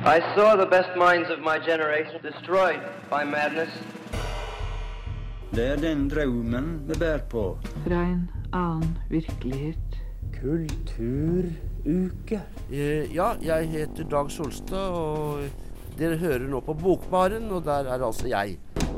I saw the best minds of my generation destroyed by madness. Det den drømmen vi bär på. Fra en annen virkelighet. Kulturuke. Ja, jeg heter Dag Solstad, og dere hører nå på Bokbaren, og der altså jeg.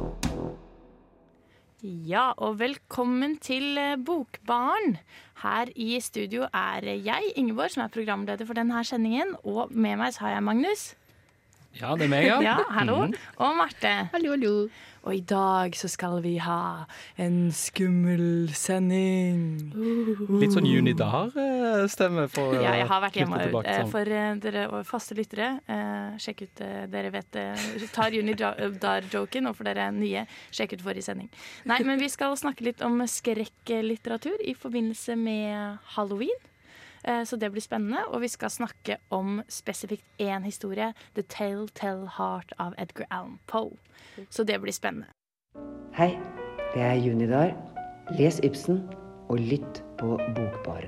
Ja, og velkommen til Bokbaren. Her i studio jeg, Ingeborg, som programleder for denne sendingen, og med meg så har jeg Magnus. Ja, det meg, ja. Ja, hallo. Og Marte. Hallo, hallo. Og i dag så skal vi ha en skummel sending. Litt sånn Junidar-stemme for ja, jeg har vært hjemme tilbake, for dere og faste lyttere. Sjekk ut, dere vet, tar Junidar-joken, og for dere nye, sjekk ut forrige sending. Nei, men vi skal snakke litt om skrekklitteratur i forbindelse med Halloween. Så det blir spennende, og vi skal snakke om spesifikt en historie, The Telltale Heart av Edgar Allan Poe. Så det blir spennende. Hei, det Junidar. Les Ibsen og lytt på Bokbaren.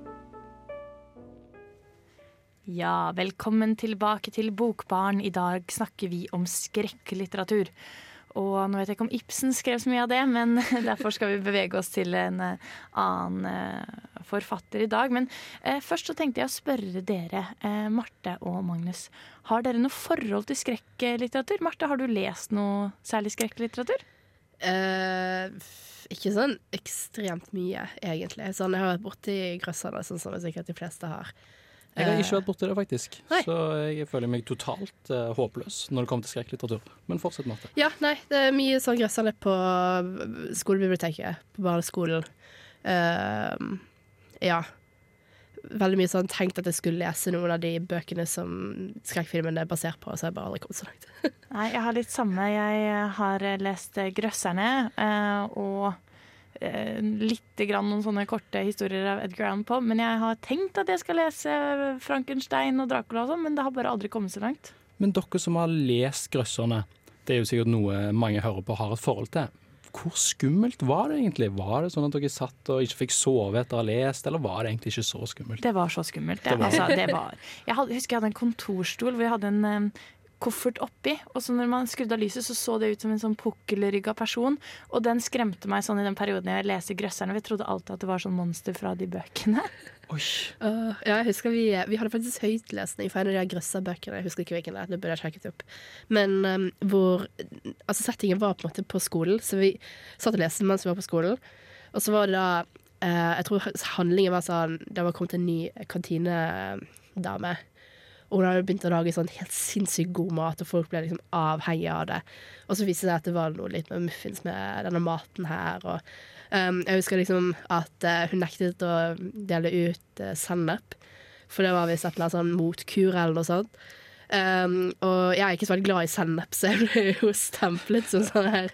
Ja, velkommen tilbake til Bokbaren. I dag snakker vi om skrekklitteratur. Og nå vet jeg ikke om Ibsen skrev så mye av det, men derfor skal vi bevege oss til en annen forfatter i dag. Men først så tenkte jeg å spørre dere, Marte og Magnus. Har dere noe forhold til skrekklitteratur? Marte, har du lest noe særlig skrekklitteratur? Ikke sånn ekstremt mye, egentlig. Sånn, jeg har vært borti grøsserne, sånn som sikkert de fleste har. Jeg har ikke vært borti det, faktisk. Nei. Så jeg føler meg totalt håpløs når det kommer til skrekklitteratur. Men fortsett, Marte. Ja, nei, det mye sånn grøsserne på skolebiblioteket, på barneskolen. Ja. Veldig mye sånn tenkt at jeg skulle lese noen av de bøkene som skrekkfilmen basert på, så jeg bare aldri kommet så langt. Nei, jeg har litt samme. Jeg har lest Grøsserne, og litt grann noen sånne korte historier av Edgar Allan Poe, men jeg har tenkt at jeg skal lese Frankenstein og Dracula og sånn, men det har bare aldri kommet så langt. Men dere som har lest Grøsserne, det er jo sikkert noe mange hører på har et forhold til. Hvor skummelt var det egentlig? Var det sånn at dere satt og ikke fikk sove etter å ha lest, eller var det egentlig ikke så skummelt? Det var så skummelt. Jeg husker jeg hadde en kontorstol hvor jeg hadde en koffert oppi, og så når man skrudde av lyset så det ut som en sånn pukkelrygga person, og den skremte meg sånn i den perioden jeg leste Grøsserne. Vi trodde alltid at det var sånn monster fra de bøkene. Oi. Ja, jeg husker vi hadde faktisk høytlesning for en av de grøsserbøkene. Jeg husker ikke hvilken det burde jeg sjekket opp. Men altså settingen var på en måte på skolen, så vi satt og leste mens vi var på skolen, og så var det da, jeg tror handlingen var sånn, det var kommet en ny kantinedame, og hun hadde begynt å lage sånn helt sinnssykt god mat, og folk ble liksom avhengige av det. Og så viste det seg at det var noe litt med muffins med denne maten her. Og jeg husker liksom at hun nektet å dele ut sennep, for det var visst et eller annet sånn motkur eller noe sånt. Og jeg ikke så veldig glad i sennep, så jeg ble jo stemplet som sånn her.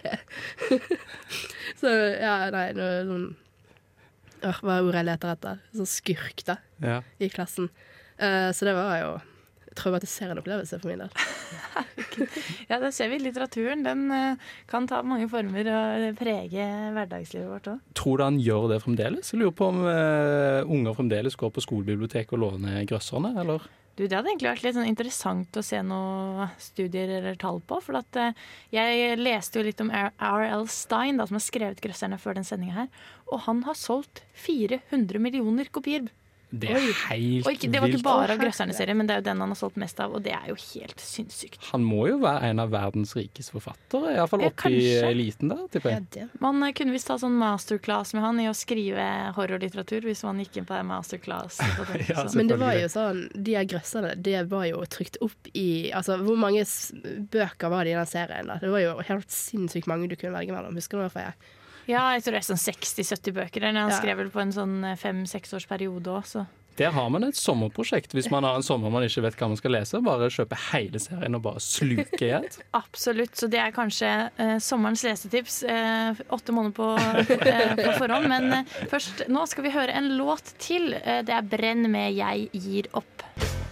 Så ja, nei, hva er ordet jeg leter etter? Sånn skurk da, Ja. i klassen. Så det var jo traumatiserende opplevelse for min del. Ja, det ser vi i litteraturen. Den kan ta mange former og prege hverdagslivet vårt også. Tror du han gjør det fremdeles? Jeg lurer på om unger fremdeles går på skolebibliotek og låner Grøsserne, eller? Du, det hadde egentlig vært litt sånn interessant å se noen studier eller tall på, for at jeg leste jo litt om R.L. Stein, da, som har skrevet Grøsserne før den sendingen her, og han har solgt 400 millioner kopier. Det er helt og det var ikke vilt. bare av Grøsserne-serien, men det er jo den han har solgt mest av, og det er jo helt sinnssykt. Han må jo være en av verdens rikeste forfattere, i hvert fall oppe i eliten der, tipper jeg. Man kunne visst ta sånn masterclass med han i å skrive horrorlitteratur, hvis man gikk inn på en masterclass. Ja, men det var jo sånn, de her Grøsserne, det var jo trykt opp i, altså hvor mange bøker var det i den serien da? Det var jo helt sinnssykt mange du kunne velge mellom, husker du hvorfor jeg? Ja, jeg tror det er sånn 60-70 bøker. Han skrev vel på en sånn 5-6 års periode også. Der har man et sommerprosjekt. Hvis man har en sommer man ikke vet hva man skal lese, bare kjøpe hele serien og bare sluke i et. Absolutt, så det er kanskje sommerens lesetips 8 måneder på forhånd. Men først, nå skal vi høre en låt til. Det er Brenn med Jeg gir opp.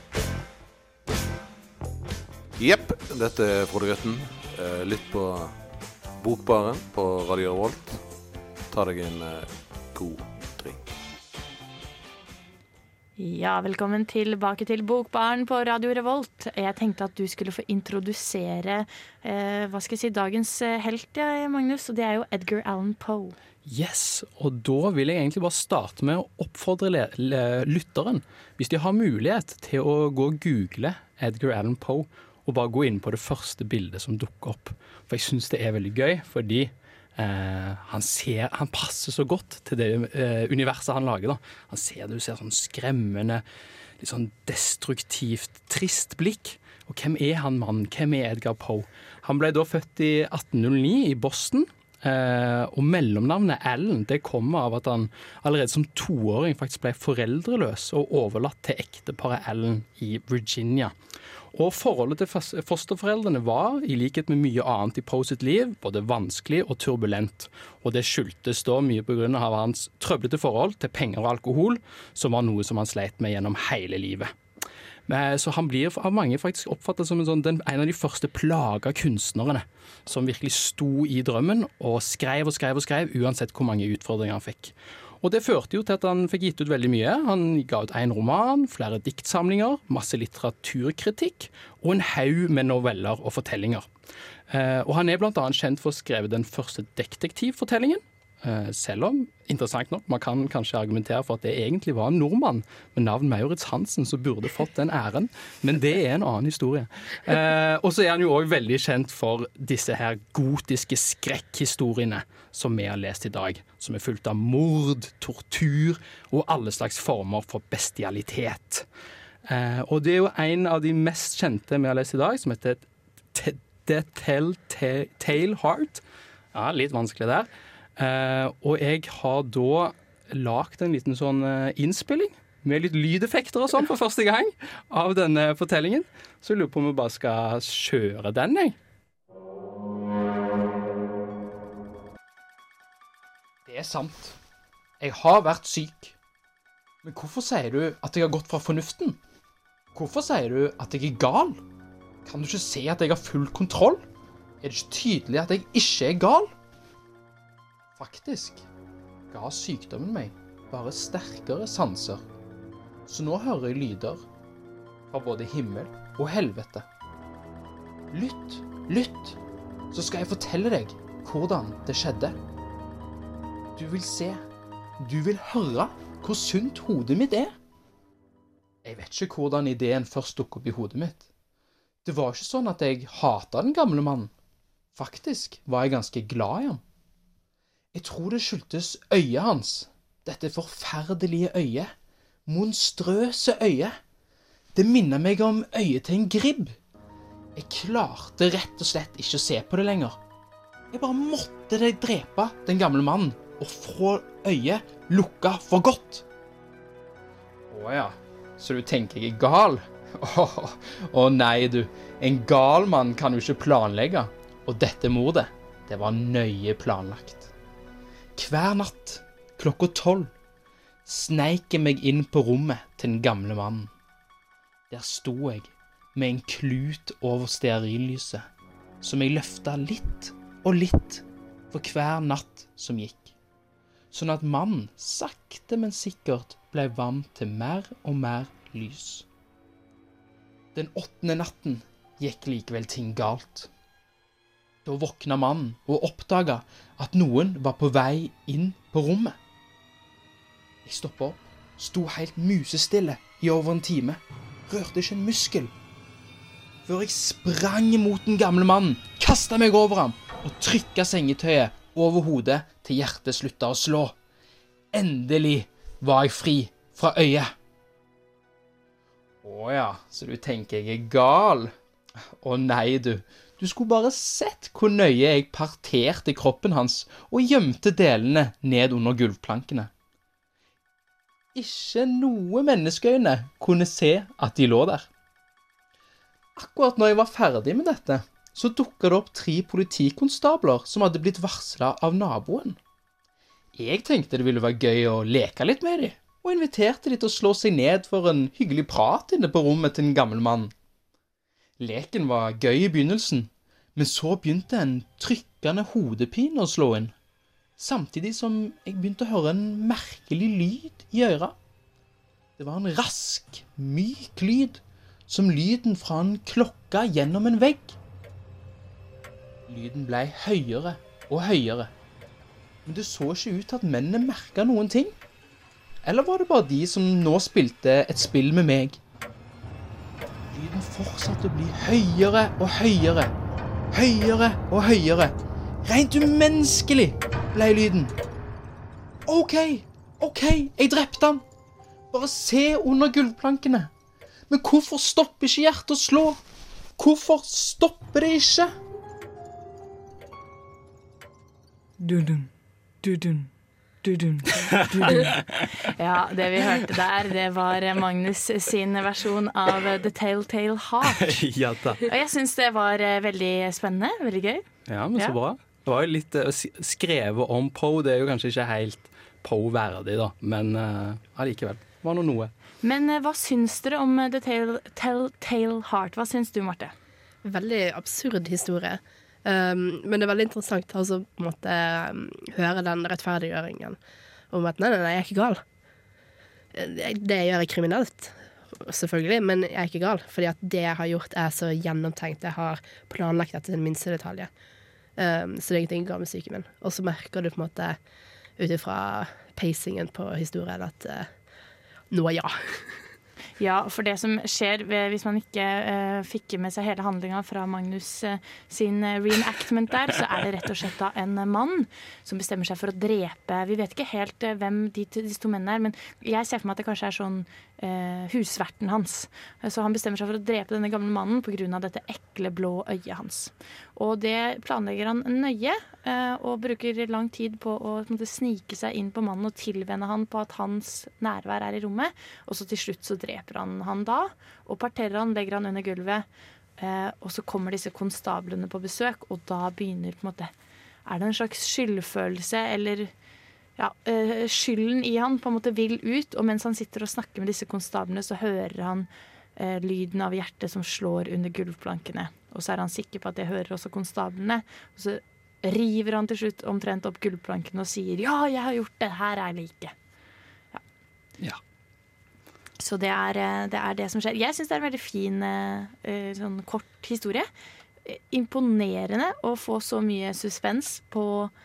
Jepp, dette er Frode Grøtten. Litt på Bokbaren på Radio Revolt. Ta deg en god drink. Ja, velkommen tilbake til Bokbaren på Radio Revolt. Jeg tenkte at du skulle få introdusere dagens helt, Magnus, og det er jo Edgar Allan Poe. Yes, og da vil jeg egentlig bare starte med å oppfordre lytteren, hvis de har mulighet til å gå og google Edgar Allan Poe, og bare gå inn på det første bildet som dukker opp. For jeg synes det er veldig gøy, fordi han passer så godt til det universet han lager. Da. Du ser sånn skremmende, litt sånn destruktivt, trist blikk. Og hvem er han mannen? Hvem er Edgar Poe? Han ble da født i 1809 i Boston, og mellomnavnet Allen, det kommer av at han allerede som 2-åring faktisk ble foreldreløs og overlatt til ekteparet Allen i Virginia. Og forholdet til fosterforeldrene var, i likhet med mye annet i Poe sitt liv, både vanskelig og turbulent. Og det skyldtes da mye på grunn av hans trøblete forhold til penger og alkohol, som var noe som han sleit med gjennom hele livet. Så han blir av mange faktisk oppfattet som en av de første plaga kunstnerne, som virkelig sto i drømmen og skrev, uansett hvor mange utfordringer han fikk. Og det førte jo til at han fikk gitt ut veldig mye. Han ga ut 1 roman, flere diktsamlinger, masse litteraturkritikk, og en haug med noveller og fortellinger. Og han er blant annet kjent for å skrive den første detektivfortellingen, selv om, interessant nok, man kan kanskje argumentere for at det egentlig var en nordmann med navn Maurits Hansen som burde fått den æren, men det er en annen historie. Og så er han jo også veldig kjent for disse her gotiske skrekkhistoriene som vi har lest i dag, som er fullt av mord, tortur og alle slags former for bestialitet. Og det er jo en av de mest kjente vi har lest i dag, som heter The Telltale Heart. Ja, litt vanskelig der. Og jeg har da lagt en liten sånn innspilling med litt lydeffekter og sånn for første gang av denne fortellingen. Så jeg lurer på om vi bare skal kjøre den, jeg. Det er sant. Jeg har vært syk. Men hvorfor sier du at jeg har gått fra fornuften? Hvorfor sier du at jeg er gal? Kan du ikke se at jeg har full kontroll? Er det ikke tydelig at jeg ikke er gal? Faktisk ga sykdommen meg bare sterkere sanser, så nå hører jeg lyder fra både himmel og helvete. Lytt, så skal jeg fortelle deg hvordan det skjedde. Du vil se, du vil høre hvor sunt hodet mitt er. Jeg vet ikke hvordan ideen først dukket opp i hodet mitt. Det var ikke sånn at jeg hatet den gamle mannen. Faktisk var jeg ganske glad i ham. Jeg tror det skyldtes øyet hans, dette forferdelige øyet, monstrøse øyet. Det minner meg om øyet til en gribb. Jeg klarte rett og slett ikke å se på det lenger. Jeg bare måtte drepe den gamle mannen og få øyet lukket for godt. Åja, så du tenker jeg er gal? Å nei du, en gal mann kan jo ikke planlegge, og dette mordet, det var nøye planlagt. Hver natt, 12:00, sneik jeg meg inn på rommet til den gamle mannen. Der sto jeg med en klut over stearinlyset, som jeg løftet litt og litt for hver natt som gikk, sånn at mannen sakte, men sikkert ble vant til mer og mer lys. Den 8. natten gikk likevel ting galt. Da våkna mannen og oppdaget at noen var på vei inn på rommet. Jeg stoppet opp, sto helt musestille i over en time, rørte ikke en muskel. Før jeg sprang mot den gamle mannen, kastet meg over ham og trykket sengetøyet over hodet til hjertet sluttet å slå. Endelig var jeg fri fra øyet. Åja, så du tenker jeg er gal? Å nei du. Du skulle bare sett hvor nøye jeg parterte kroppen hans og gjemte delene ned under gulvplankene. Ikke noe menneskeøyne kunne se at de lå der. Akkurat når jeg var ferdig med dette, så dukket det opp 3 politikonstabler som hadde blitt varslet av naboen. Jeg tenkte det ville være gøy å leke litt med dem, og inviterte de til å slå seg ned for en hyggelig prat inne på rommet til den gamle mannen. Leken var gøy i begynnelsen, men så begynte en trykkende hodepine å slå inn, samtidig som jeg begynte å høre en merkelig lyd i øret. Det var en rask, myk lyd, som lyden fra en klokka gjennom en vegg. Lyden ble høyere og høyere, men det så ikke ut til at mennene merket noen ting. Eller var det bare de som nå spilte et spill med meg? Lyden fortsatte å bli høyere og høyere, høyere og høyere. Rent umenneskelig ble lyden. Ok, jeg drepte han. Bare se under gulvplankene. Men hvorfor stopper ikke hjertet å slå? Hvorfor stopper det ikke? Dudun, dudun, dudun, dudun. Ja, det vi hørte der, det var Magnus sin versjon av The Telltale Heart. Ja da. Og jeg synes det var veldig spennende, veldig gøy. Ja, men så bra. Det var jo litt skrevet om Poe, det er jo kanskje ikke helt Poe-verdig da, men allikevel var det noe. Men hva syns dere om The Telltale Heart? Hva syns du, Marte? Veldig absurd historie. Men det er veldig interessant å på en måte høre den rettferdiggjøringen om at nei, jeg er ikke gal. Det jeg gjør er kriminelt, selvfølgelig, men jeg er ikke gal. Fordi at det jeg har gjort er så gjennomtenkt. Jeg har planlagt dette til den minste detalje. Så det er ingenting galt med psyken min. Og så merker du på en måte utifra pacingen på historien at nå ja. Ja, for det som skjer hvis man ikke fikk med seg hele handlingen fra Magnus sin reenactment der, så er det rett og slett da en mann som bestemmer seg for å drepe. Vi vet ikke helt hvem disse to mennene er, men jeg ser for meg at det kanskje er sånn husverten hans. Så han bestemmer seg for å drepe denne gamle mannen på grunn av dette ekle blå øyet hans. Og det planlegger han nøye, og bruker lang tid på å snike seg inn på mannen og tilvenne han på at hans nærvær er i rommet. Og så til slutt så dreper han da, og parterer han, legger han under gulvet. Og så kommer disse konstablene på besøk, og da begynner på en måte, er det en slags skyldfølelse, eller skylden i han på en måte vil ut, og mens han sitter og snakker med disse konstablene, så hører han lyden av hjertet som slår under gulvplankene. Og så er han sikker på at det hører også konstablene, og så river han til slutt omtrent opp gulvplankene og sier, ja, jeg har gjort det, her er liket. Ja. Så det er det som skjer. Jeg synes det er en veldig fin sånn kort historie. Imponerende å få så mye suspens på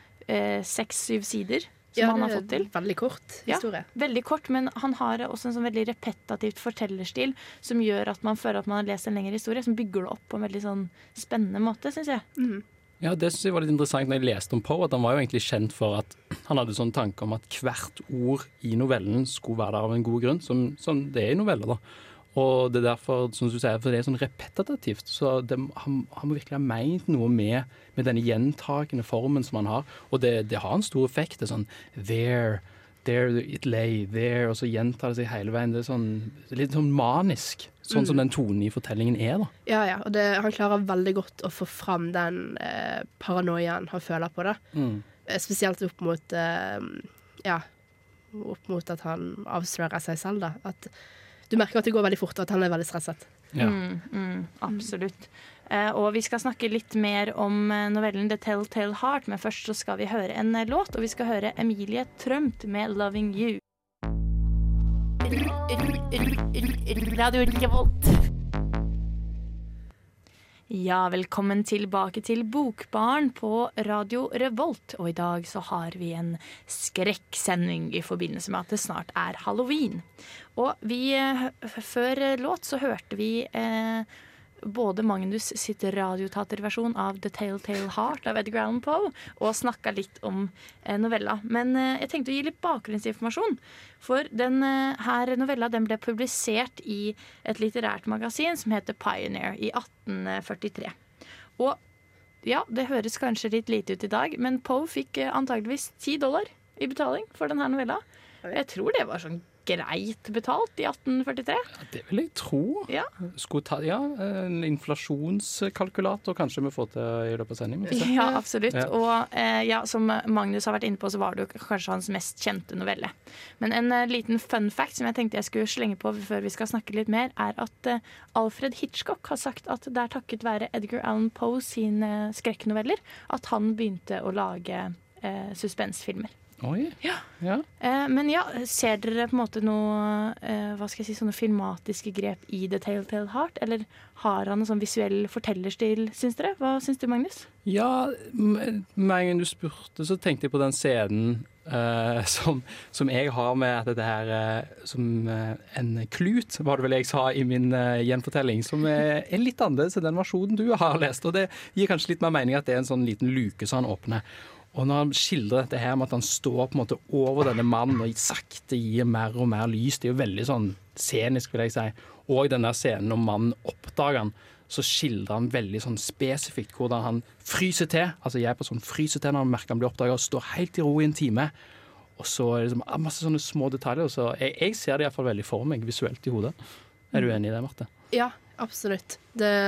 6-7 sider som han har fått til. Veldig kort historie. Ja, veldig kort, men han har også en sånn veldig repetativt fortellerstil som gjør at man føler at man har lest en lengre historie, som bygger det opp på en veldig sånn spennende måte, synes jeg. Mm. Ja, det synes jeg var litt interessant når jeg leste om Poe, at han var jo egentlig kjent for at han hadde sånn tanke om at hvert ord i novellen skulle være der av en god grunn, som det er i noveller da. Og det er derfor, som du sier, for det er sånn repetitivt, så han må virkelig ha meint noe med denne gjentakende formen som han har, og det har en stor effekt, det er sånn, there it lay, there, og så gjentar det seg hele veien, det er sånn, litt sånn manisk, sånn som den tonen i fortellingen er da. Ja, og han klarer veldig godt å få fram den paranoiaen han føler på det. Spesielt opp mot at han avslører seg selv da. At du merker at det går veldig fort, og at han er veldig stresset. Ja. Absolutt. Og vi skal snakke litt mer om novellen The Telltale Heart, men først så skal vi høre en låt, og vi skal høre Emilie Trømt med Loving You. Radio Revolt. Ja, velkommen tilbake til Bokbaren på Radio Revolt. Og i dag så har vi en skrekksending i forbindelse med at det snart er Halloween. Og før låt så hørte vi både Magnus sitt radiotaterversjon av The Telltale Heart av Edgar Allan Poe, og snakket litt om novella. Men jeg tenkte å gi litt bakgrunnsinformasjon, for den her novella den ble publisert i et litterært magasin som heter Pioneer i 1843. Og ja, det høres kanskje litt lite ut i dag, men Poe fikk antageligvis $10 i betaling for denne novella. Jeg tror det var sånn greit betalt i 1843. Ja, det vil jeg tro. Ja. En inflasjonskalkulator kanskje vi får til i løpet av sendingen. Ja, absolutt. Ja. Og som Magnus har vært inne på, så var det jo kanskje hans mest kjente novelle. Men en liten fun fact som jeg tenkte jeg skulle slenge på før vi skal snakke litt mer, er at Alfred Hitchcock har sagt at det er takket være Edgar Allan Poe sine skrekknoveller at han begynte å lage suspensfilmer. Oi. Ja. Men ja, ser dere på en måte noe, hva skal jeg si, sånne filmatiske grep i The Telltale Heart? Eller har han en sånn visuell fortellerstil, syns dere? Hva syns du, Magnus? Ja, med en gang du spurte, så tenkte jeg på den scenen som jeg har med at dette her som en klut, var det vel jeg sa i min gjenfortelling, som er litt annerledes enn den versjonen du har lest. Og det gir kanskje litt mer mening at det er en sånn liten luke som han åpner. Og når han skildrer dette her med at han står på en måte over denne mannen og sakte gir mer og mer lys, det er jo veldig sånn scenisk, vil jeg si. Og den der scenen når mannen oppdager han, så skildrer han veldig sånn spesifikt hvordan han fryser til. Altså jeg på sånn fryser til når han merker han blir oppdaget og står helt i ro i en time. Og så er det liksom masse sånne små detaljer. Så jeg ser det i hvert fall veldig for meg visuelt i hodet. Er du enig i det, Marte? Ja, absolutt.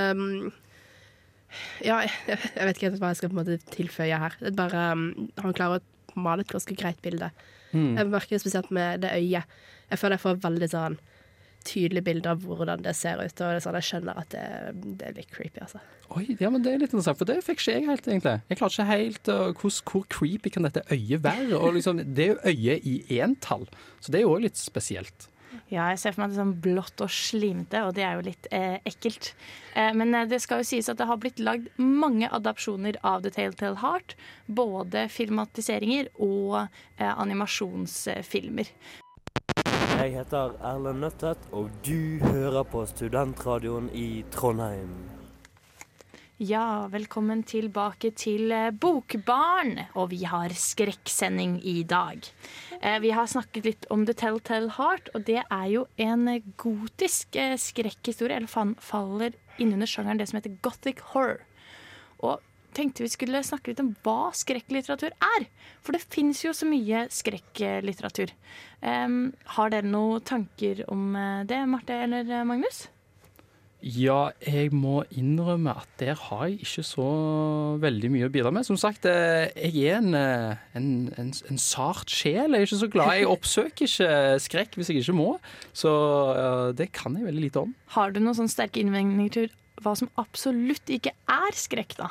Ja, jeg vet ikke hva jeg skal på en måte tilføye her. Det er bare, han klarer å male et ganske greit bilde. Jeg merker det spesielt med det øyet. Jeg føler jeg får veldig sånn tydelig bilde av hvordan det ser ut, og det er sånn, jeg skjønner at det er litt creepy, altså. Oi, ja, men det er litt interessant, for det fikk ikke jeg helt, egentlig. Jeg klarer ikke helt hvor creepy kan dette øyet være, og liksom, det er jo øyet i entall, så det er jo også litt spesielt. Ja, jeg ser for meg det sånn blått og slimte, og det er jo litt ekkelt. Men det skal jo sies at det har blitt lagd mange adapsjoner av The Telltale Heart, både filmatiseringer og animasjonsfilmer. Jeg heter Erlend Nøttet, og du hører på Studentradioen i Trondheim. Ja, velkommen tilbake til Bokbarn, og vi har skrekksending i dag. Vi har snakket litt om The Telltale Heart, og det er jo en gotisk skrekkhistorie, eller faller innunder sjangeren det som heter Gothic Horror. Og tenkte vi skulle snakke litt om hva skrekklitteratur er, for det finnes jo så mye skrekklitteratur. Har dere noen tanker om det, Marte eller Magnus? Ja, jeg må innrømme at der har jeg ikke så veldig mye å bidra med. Som sagt, jeg er en sart sjel. Jeg er ikke så glad. Jeg oppsøker ikke skrekk hvis jeg ikke må. Så det kan jeg veldig lite om. Har du noen sånne sterke innvendinger til hva som absolutt ikke er skrekk, da?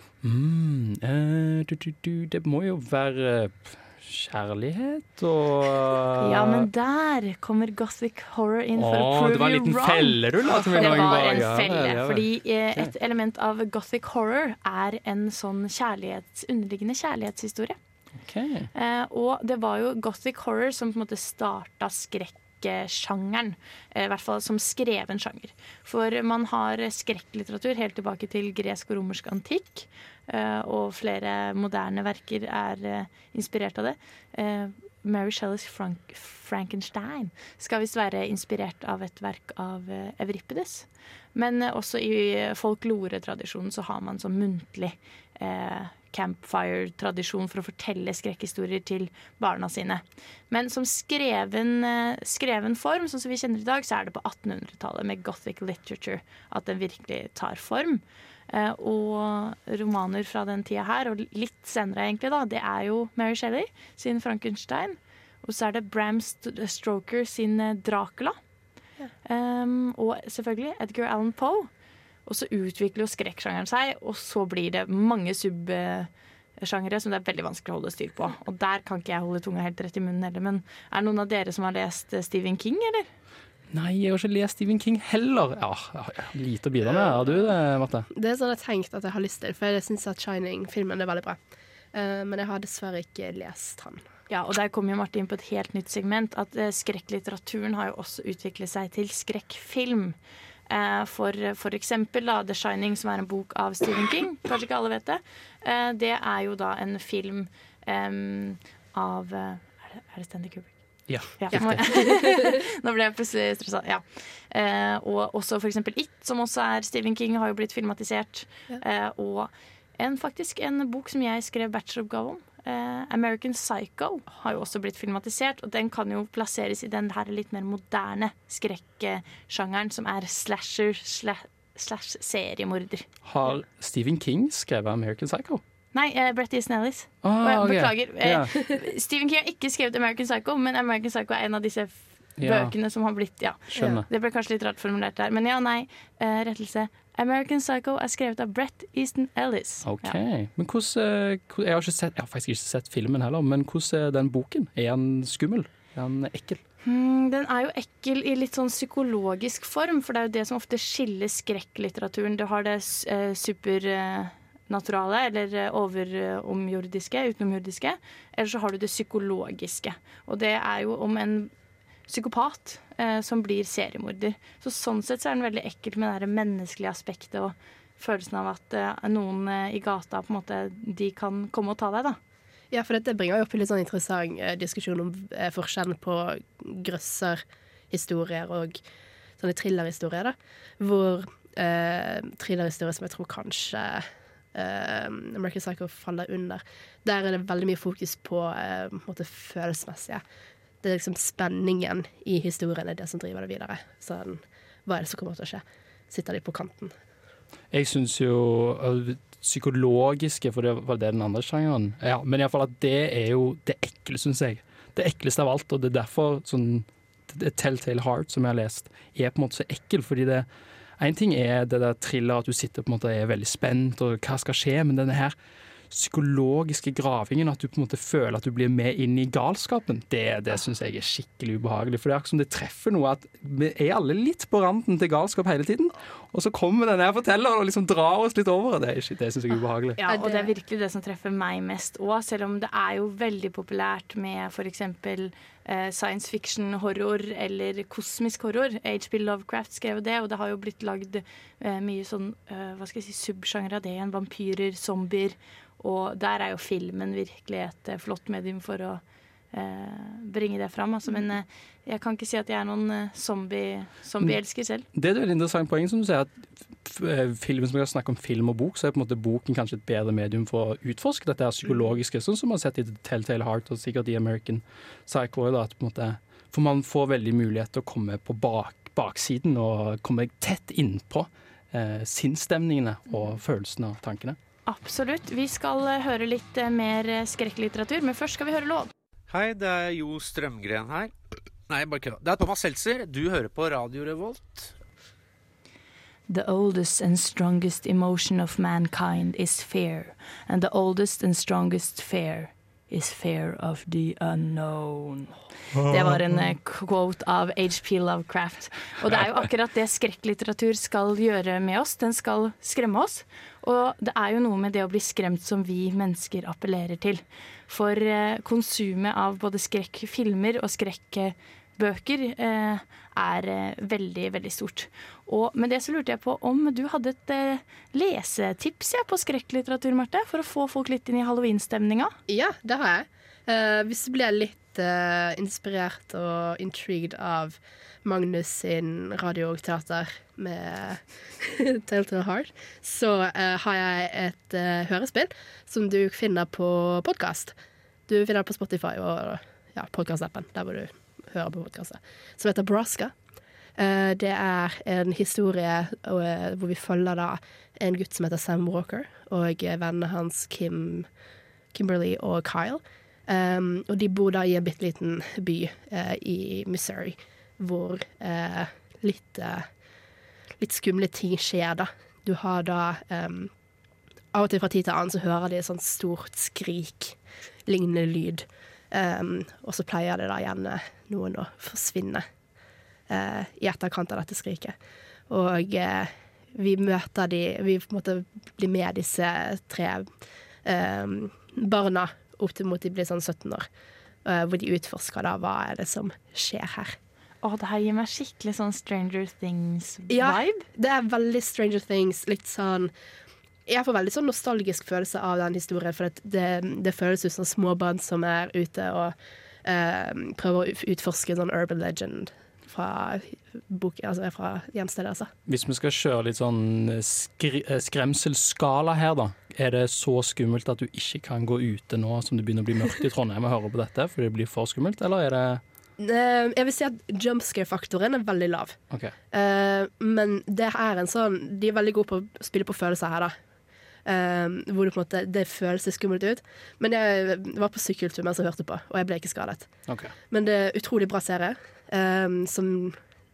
Det må jo være kjærlighet og Ja, men der kommer Gothic Horror inn for å prove you wrong. Det var en liten felle du la til meg. Det var en felle, fordi et element av Gothic Horror er en sånn underliggende kjærlighetshistorie. Okay. Og det var jo Gothic Horror som på en måte starta skrekksjangeren, i hvert fall som skreven sjanger. For man har skrekklitteratur helt tilbake til gresk og romersk antikk, og flere moderne verker er inspirert av det. Mary Shelleys Frankenstein skal visst være inspirert av et verk av Euripides. Men også i folklore-tradisjonen så har man sånn muntlig campfire-tradisjon for å fortelle skrekkhistorier til barna sine. Men som skreven form, sånn som vi kjenner i dag, så er det på 1800-tallet med Gothic literature at den virkelig tar form. Og romaner fra den tida her, og litt senere egentlig da, det er jo Mary Shelley sin Frankenstein, og så er det Bram Stoker sin Dracula, og selvfølgelig Edgar Allan Poe. Og så utvikler jo skrekksjangeren seg, og så blir det mange subsjangere som det er veldig vanskelig å holde styr på. Og der kan ikke jeg holde tunga helt rett i munnen heller, men er det noen av dere som har lest Stephen King, eller? Nei, jeg har ikke lest Stephen King heller. Ja, lite å bidra med. Har du det, Marte? Det er sånn jeg har tenkt at jeg har lyst til, for jeg synes at Shining-filmen er veldig bra. Men jeg har dessverre ikke lest han. Ja, og der kommer jo Marte inn på et helt nytt segment, at skrekklitteraturen har jo også utviklet seg til skrekkfilm. For eksempel da, The Shining, som er en bok av Stephen King, kanskje ikke alle vet det. Det er jo da en film av Er det Stanley Kubrick? Ja. Nå ble jeg plutselig stresset. Ja. Og også for eksempel It, som også er Stephen King, har jo blitt filmatisert. Og faktisk en bok som jeg skrev bacheloroppgave om, American Psycho, har jo også blitt filmatisert, og den kan jo plasseres i den her litt mer moderne skrekksjangeren, som er slasher slash seriemorder. Har Stephen King skrevet American Psycho? Nei, Bret Easton Ellis. Okay. Beklager. Stephen King har ikke skrevet American Psycho, men American Psycho er en av disse bøkene som har blitt, Det ble kanskje litt rart formulert der. Men rettelse. American Psycho er skrevet av Bret Easton Ellis. Ok, men hvordan, jeg har faktisk ikke sett filmen heller, men hvordan er den boken? Er den skummel? Er den ekkel? Den er jo ekkel i litt sånn psykologisk form, for det er jo det som ofte skiller skrekklitteraturen. Du har det supernaturale, eller overomjordiske, utenomjordiske, eller så har du det psykologiske. Og det er jo om en psykopat som blir seriemorder. Så sånn sett så er den veldig ekkel med det menneskelige aspektet og følelsen av at noen i gata på en måte, de kan komme og ta deg da. Ja, for dette bringer jo opp en litt sånn interessant diskusjon om forskjellen på grøsserhistorier og sånne thrillerhistorier, da. Hvor thrillerhistorier som jeg tror kanskje American Psycho faller under, der er det veldig mye fokus på en måte følelsesmessige. Det er liksom spenningen i historien er det som driver det videre. Sånn, hva er det som kommer til å skje? Sitter de på kanten? Jeg synes jo psykologiske, for det var det den andre sjangeren. Ja, men i hvert fall at det er jo det ekle, synes jeg. Det ekleste av alt, og det er derfor sånn Telltale Heart, som jeg har lest, er på en måte så ekkel, fordi det en ting er det der thriller, at du sitter på en måte er veldig spent, og hva skal skje, men denne her psykologiske gravingen, at du på en måte føler at du blir med inn i galskapen, det synes jeg er skikkelig ubehagelig, for det er akkurat som det treffer noe at vi er alle litt på randen til galskap hele tiden, og så kommer denne her fortelleren og liksom drar oss litt over, det synes jeg er ubehagelig. Ja, og det er virkelig det som treffer meg mest også, selv om det er jo veldig populært med for eksempel science fiction horror eller kosmisk horror. H.P. Lovecraft skrev det, og det har jo blitt lagd mye sånn, hva skal jeg si, subsjanger av det igjen, vampyrer, zombier, og der er jo filmen virkelig et flott medium for å bringe det fram. Altså, men jeg kan ikke si at jeg er noen zombie-elsker selv. Det er et veldig interessant poeng som du sier, at filmen som vi har snakket om film og bok, så er på en måte boken kanskje et bedre medium for å utforske dette psykologiske, sånn som man har sett i Telltale Heart og sikkert i American Psycho, da, at på en måte, for man får veldig mulighet til å komme på baksiden og komme tett innpå sinnsstemningene og følelsene og tankene. Absolutt. Vi skal høre litt mer skrekklitteratur, men først skal vi høre låt. Hei, det er Jo Strømgren her. Nei, bare kødda. Det er Thomas Seltzer. Du hører på Radio Revolt. The oldest and strongest emotion of mankind is fear, and the oldest and strongest fear is fear of the unknown. Det var en quote av H.P. Lovecraft. Og det er jo akkurat det skrekklitteratur skal gjøre med oss. Den skal skremme oss. Og det er jo noe med det å bli skremt som vi mennesker appellerer til. For konsumet av både skrekkfilmer og skrekkbøker er veldig, veldig stort. Og med det så lurte jeg på om du hadde et lesetips på skrekklitteratur, Marte, for å få folk litt inn i Halloween-stemninga? Ja, det har jeg. Hvis du ble litt inspirert og intrigued av Magnus sin radio og teater med Telltale Heart, så har jeg et hørespill som du finner på podcast. Du finner det på Spotify og podcast-appen, der hvor du hører på podcastet, som heter Braska. Det er en historie hvor vi følger da en gutt som heter Sam Walker, og vennene hans Kimberly og Kyle. Og de bor da i en bitteliten by i Missouri, hvor litt skumle ting skjer da. Du har da av og til fra tid til annen så hører de et sånt stort skrik, lignende lyd. Og så pleier det da gjerne noen å forsvinne i etterkant av dette skriket. Og vi møter vi på en måte blir med disse 3 barna opp til mot de blir sånn 17 år, hvor de utforsker da hva er det som skjer her. Det her gir meg skikkelig sånn Stranger Things-vibe. Ja, det er veldig Stranger Things, litt sånn, jeg får veldig sånn nostalgisk følelse av den historien, for det føles ut som små barn som er ute og prøver å utforske en sånn urban legend fra fra hjemstedet, altså. Hvis vi skal kjøre litt sånn skremselskala her da, er det så skummelt at du ikke kan gå ute nå som det begynner å bli mørkt i Trondheim og høre på dette, fordi det blir for skummelt, eller er det... Jeg vil si at jumpscare-faktoren er veldig lav. Okay. Men det er en sånn, de er veldig gode på å spille på følelser her da. Hvor det på en måte, det føles skummelt ut. Men jeg var på sykkeltur mens jeg hørte på, og jeg ble ikke skadet. Okay. Men det er utrolig bra serie,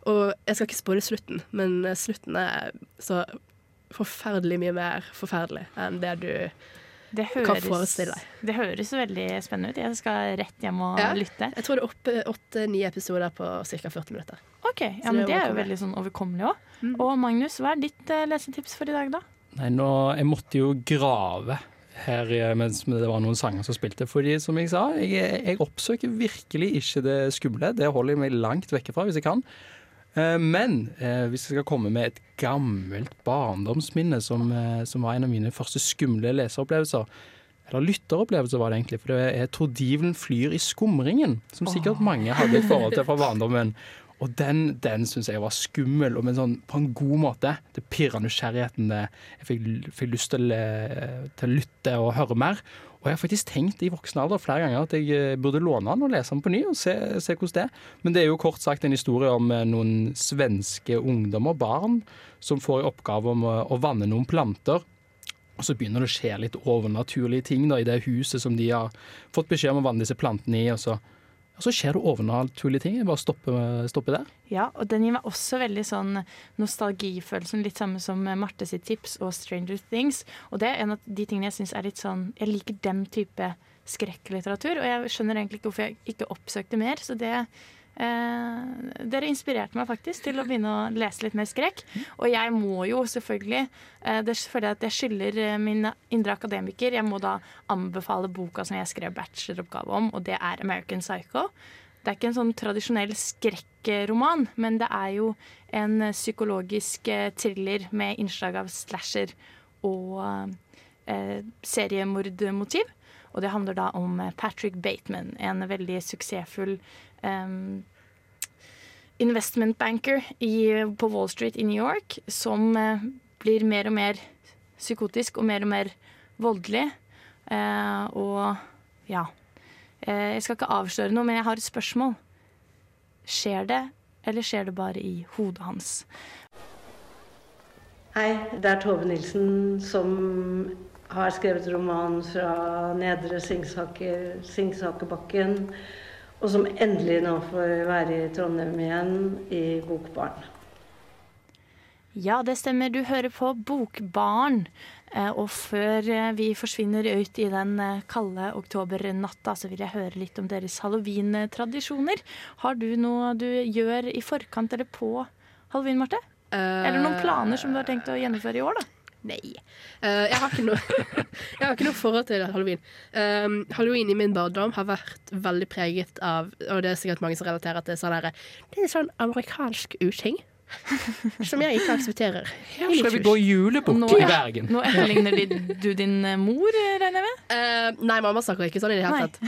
Og jeg skal ikke spåre slutten, men slutten så forferdelig mye mer forferdelig enn det du kan forestille deg. Det høres veldig spennende ut. Jeg skal rett hjem og lytte. Jeg tror det 8-9 episoder på ca. 40 minutter. Ok, men det jo veldig sånn overkommelig også. Og Magnus, hva ditt lesetips for i dag da? Nei, jeg måtte jo grave her mens det var noen sanger som spilte, fordi som jeg sa, jeg oppsøker virkelig ikke det skumle. Det holder jeg meg langt vekk fra hvis jeg kan. Men hvis jeg skal komme med et gammelt barndomsminne som var en av mine første skumle leseropplevelser, eller lytteropplevelser var det egentlig, for det Tordivelen flyr i skumringen, som sikkert mange hadde et forhold til fra barndommen. Og den synes jeg var skummel, men sånn på en god måte. Det pirret nysgjerrigheten. Jeg fikk lyst til å lytte og høre mer. Og jeg har faktisk tenkt i voksen alder flere ganger at jeg burde låne den og lese den på ny og se hvordan det Men det jo kort sagt en historie om noen svenske ungdommer og barn som får i oppgave om å vanne noen planter. Og så begynner det å skje litt overnaturlige ting da, i det huset som de har fått beskjed om å vanne disse plantene i, og så skjer det overnaturlige ting. Jeg bare stopper der. Ja, og den gir meg også veldig sånn nostalgifølelsen, litt samme som Marte sitt tips og Stranger Things. Og det en av de tingene jeg synes litt sånn, jeg liker den type skrekklitteratur, og jeg skjønner egentlig ikke hvorfor jeg ikke oppsøkte mer, så dere inspirerte meg faktisk til å begynne å lese litt mer skrekk. Og jeg må jo selvfølgelig, det føler jeg at jeg skylder min indre akademiker, jeg må da anbefale boka som jeg skrev bacheloroppgave om, og det American Psycho. Det ikke en sånn tradisjonell skrekkroman, men det jo en psykologisk thriller med innslag av slasher og seriemordmotiv. Og det handler da om Patrick Bateman, en veldig suksessfull investment banker på Wall Street i New York, som blir mer og mer psykotisk og mer voldelig. Og ja, jeg skal ikke avsløre noe, men jeg har et spørsmål. Skjer det, eller skjer det bare i hodet hans? Hei, det Tove Nilsen som har skrevet roman fra Nedre Singsakerbakken, og som endelig nå får være i Trondheim igjen i Bokbarn. Ja, det stemmer. Du hører på Bokbarn. Og før vi forsvinner ut i den kalde oktobernatta, så vil jeg høre litt om deres Halloween-tradisjoner. Har du noe du gjør i forkant eller på Halloween, Marte? Eller noen planer som du har tenkt å gjennomføre i år, da? Nei. Jeg har ikke noe forhold til Halloween. Halloween i min barndom har vært veldig preget av, og det sikkert mange som relaterer til det sånn amerikansk uting som jeg ikke aksepterer. Skal vi gå julebukk i Bergen? Nå etterligner du din mor, regner jeg med? Nei, mamma snakker ikke sånn i det hele tatt.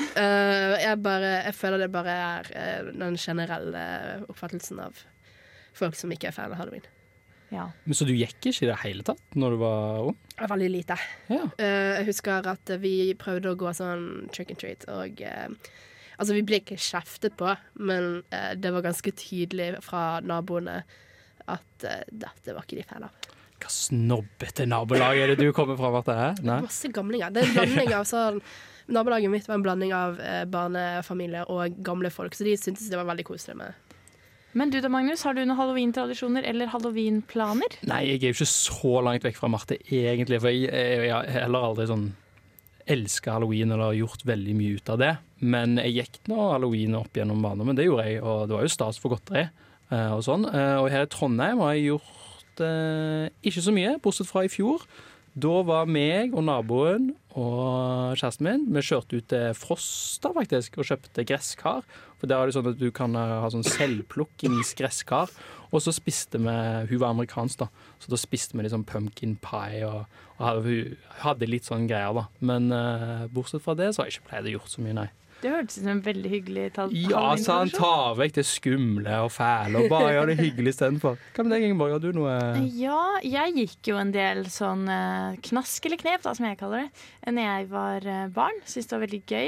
Jeg føler det bare den generelle oppfattelsen av folk som ikke fan av Halloween. Ja. Men så du gikk ikke i det hele tatt når du var ung? Veldig lite. Ja. Jeg husker at vi prøvde å gå sånn trick and treat, og altså vi ble ikke kjeftet på, men det var ganske tydelig fra naboene at dette var ikke de fan av. Hva snobbete nabolag det du kommer fra, Marte? Masse gamlinger. Det en blanding av sånn, nabolaget mitt var en blanding av barnefamilier og gamle folk, så de syntes det var veldig koselig med. Men du da, Magnus, har du noen Halloween-tradisjoner eller Halloween-planer? Nei, jeg jo ikke så langt vekk fra Marte egentlig, for jeg har heller aldri sånn elsket Halloween eller gjort veldig mye ut av det. Men jeg gikk nå Halloween opp gjennom barndommen, det gjorde jeg, og det var jo stas for godteri og sånn. Og her i Trondheim har jeg gjort ikke så mye, bortsett fra i fjor. Da var meg og naboen og kjæresten min, vi kjørte ut til Frosta faktisk, og kjøpte gresskar. For der er det sånn at du kan ha sånn selvplukkings gresskar. Og så spiste vi, hun var amerikansk da, så da spiste vi litt sånn pumpkin pie, og hadde litt sånn greier da. Men bortsett fra det så har jeg ikke pleid å gjort så mye, nei. Det hørtes ut som en veldig hyggelig Halloween. Ja, så han tar vekk det skumle og fæle, og bare gjør det hyggelig i stedet for. Hva med deg, Ingeborg? Har du noe? Ja, jeg gikk jo en del sånn knask eller knep, da, som jeg kaller det, når jeg var barn. Synes det var veldig gøy.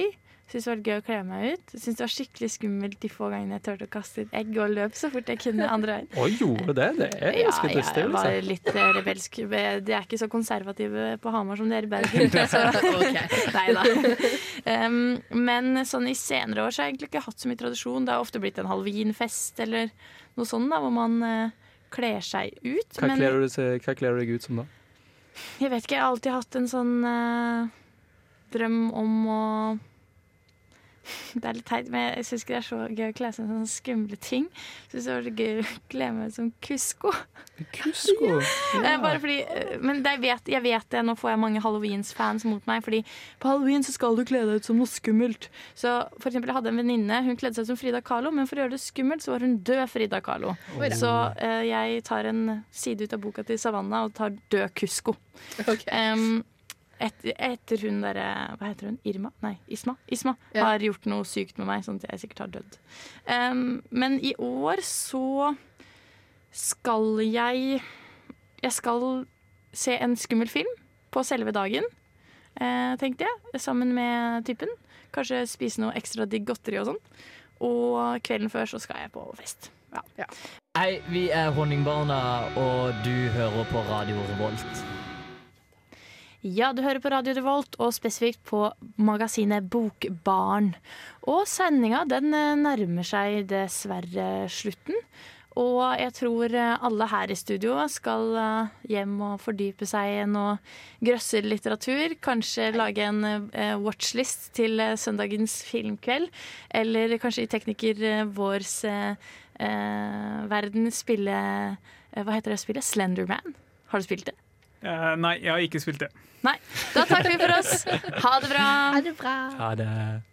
Synes det var gøy å kle meg ut. Synes det var skikkelig skummelt de få gangene jeg tørte å kaste ut egg og løp så fort jeg kunne andre veien. Oi, gjorde det? Det er ganske dystig. Jeg var litt rebelsk. De er ikke så konservative på Hamar som dere i Bergen. Så. Neida. Men sånn i senere år så har jeg egentlig ikke hatt så mye tradisjon. Det har ofte blitt en halloweenfest eller noe sånt da, hvor man kler seg ut. Hva kler du deg ut som da? Jeg vet ikke, jeg har alltid hatt en sånn drøm om å det er litt teit, men jeg synes ikke det er så gøy å kle seg med sånne skumle ting. Jeg synes det var gøy å kle meg som Kusko. Kusko? Ja. Bare fordi, men jeg vet det, nå får jeg mange Halloweens-fans mot meg, fordi på Halloween så skal du kle deg ut som noe skummelt. Så for eksempel, jeg hadde en venninne, hun kledde seg som Frida Kahlo, men for å gjøre det skummelt så var hun død Frida Kahlo. Så jeg tar en side ut av boka til Savannah og tar død Kusko. Okay. Etter hun der, hva heter hun? Isma har gjort noe sykt med meg, sånn at jeg sikkert har dødd. Men i år så skal jeg skal se en skummel film på selve dagen, tenkte jeg, sammen med typen. Kanskje spise noe ekstra digg godteri og sånn. Og kvelden før så skal jeg på fest. Ja. Hei, vi er Honningbarna, og du hører på Radio Revolt. Ja, du hører på Radio Revolt, og spesifikt på magasinet Bokbarn. Og sendinga, den nærmer seg dessverre slutten. Og jeg tror alle her i studio skal hjem og fordype seg i noe grøsserlitteratur. Kanskje lage en watchlist til søndagens filmkveld. Eller kanskje i tekniker vårs verden spille hva heter det spillet? Slenderman. Har du spilt det? Nei, jeg har ikke spilt det. Nei, da takker vi for oss. Ha det bra. Ha det bra. Ha det.